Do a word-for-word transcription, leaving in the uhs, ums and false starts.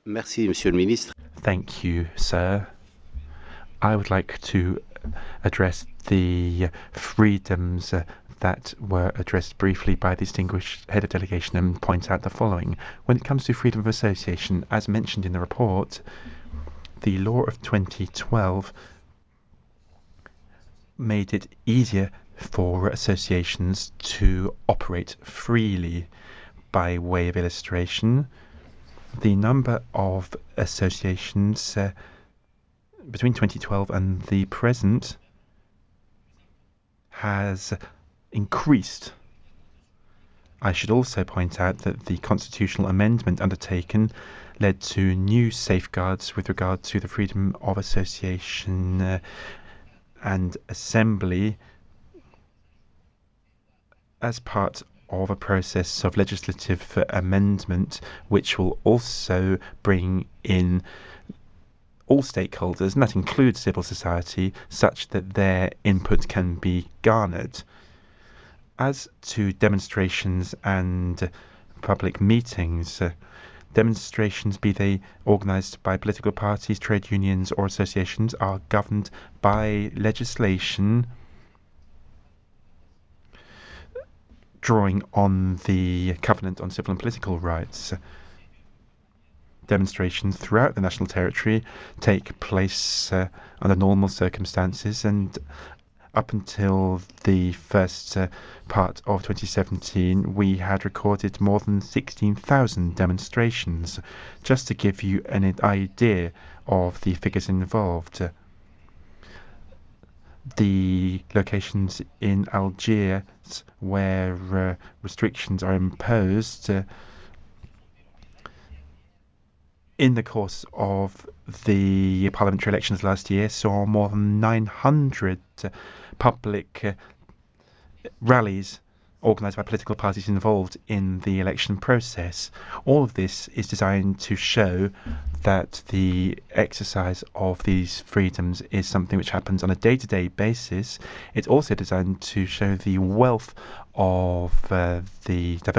Merci, Monsieur le Ministre. Thank you, sir. I would like to address the freedoms uh, that were addressed briefly by the distinguished head of delegation and point out the following. When it comes to freedom of association, as mentioned in the report, the law of twenty twelve made it easier for associations to operate freely. By way of illustration, the number of associations uh, between twenty twelve and the present has increased. I should also point out that the constitutional amendment undertaken led to new safeguards with regard to the freedom of association uh, and assembly as part of a process of legislative amendment, which will also bring in all stakeholders, and that includes civil society, such that their input can be garnered. As to demonstrations and public meetings, uh, demonstrations, be they organised by political parties, trade unions or associations, are governed by legislation drawing on the Covenant on Civil and Political Rights. Demonstrations throughout the national territory take place uh, under normal circumstances, and up until the first uh, part of twenty seventeen, we had recorded more than sixteen thousand demonstrations. Just to give you an idea of the figures involved, the locations in Algiers where uh, restrictions are imposed uh, in the course of the parliamentary elections last year saw more than nine hundred uh, public uh, rallies organised by political parties involved in the election process. All of this is designed to show that the exercise of these freedoms is something which happens on a day-to-day basis. It's also designed to show the wealth of uh, the diversity